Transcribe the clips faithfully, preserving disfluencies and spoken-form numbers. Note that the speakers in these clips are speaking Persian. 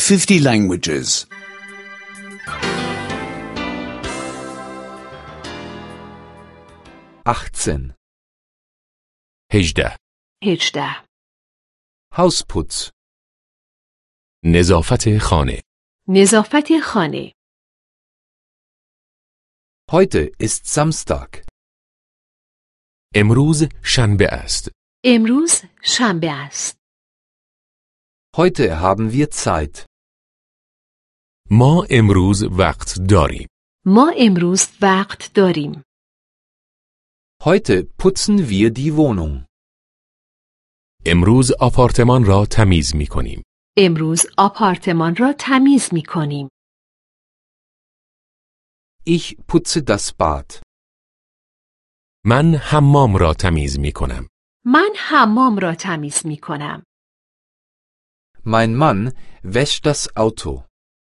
fifty languages. achtzehn. هجده. هجده. Hausputz. نظافت خانه. نظافت خانه. Heute ist Samstag. امروز شنبه است. امروز شنبه است. Heute haben wir Zeit. ما امروز وقت داریم. ما امروز وقت داریم. Heute putzen wir die Wohnung. امروز آپارتمان را تمیز می کنیم. امروز آپارتمان را تمیز می کنیم. Ich putze das Bad. من حمام را تمیز می کنم. من حمام را تمیز می کنم. Mein Mann wäscht das Auto.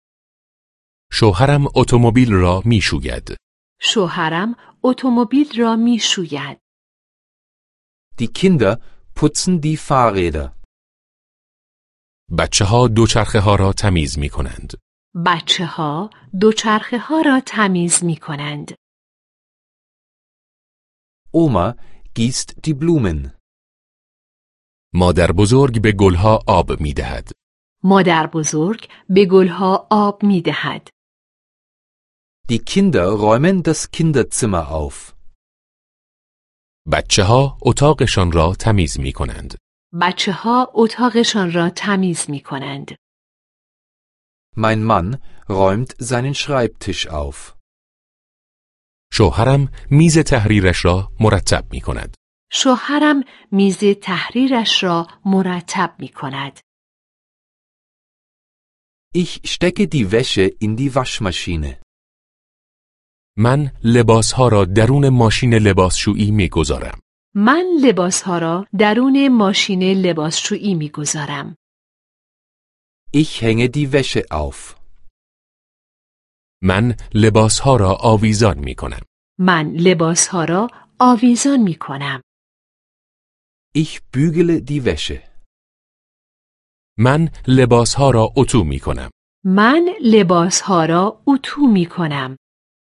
شوهرم اتومبیل را می شوید. شوهرم اتومبیل را می شوید. Die Kinder putzen die Fahrräder. بچه ها دوچرخه ها را تمیز می کنند. بچه ها دوچرخه ها را تمیز می کنند. Oma gießt die Blumen. مادر بزرگ به گلها آب می دهد. مادر بزرگ به گلها آب می دهد. Die Kinder räumen das Kinderzimmer auf. بچه ها اتاقشان را تمیز می کنند. بچه ها اتاقشان را تمیز می کنند. Mein Mann räumt seinen Schreibtisch auf. شوهرم میز تحریرش را مرتب می کند. شوهرم میز تحریرش را مرتب می کند. Ich stecke die Wäsche in die Waschmaschine. من لباسها را درون ماشین لباسشویی می گذارم. من لباسها را درون ماشین لباسشویی می گذارم. Ich hänge die Wäsche auf. من لباسها را آویزان می کنم. من لباسها را آویزان می کنم. Ich bügele die Wäsche. من لباسها را اتو می کنم. من لباسها را اتو می کنم.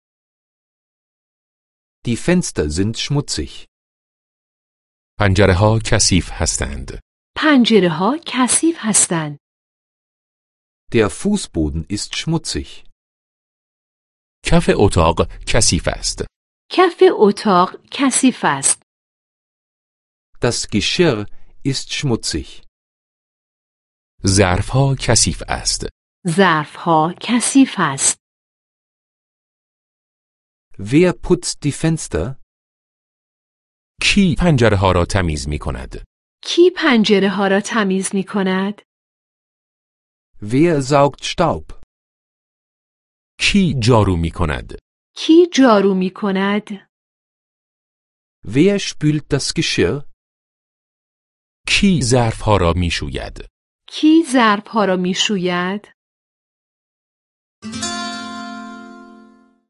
Die Fenster sind schmutzig. پنجره ها کثیف هستند. پنجره ها کثیف هستند. Der Fußboden ist schmutzig. کف اتاق کثیف است. کف اتاق کثیف است. Das Geschirr ist schmutzig. ظرف ها کثیف است. ظرف ها کثیف است. Wer putzt die Fenster? کی پنجره ها را تمیز می کند؟ کی پنجره ها را تمیز می کند؟ Wer saugt Staub? کی جارو می کند؟ کی جارو می کند؟ Wer spült das Geschirr? کی ظرف ها را می شوید؟ کی ظرف ها را می شوید؟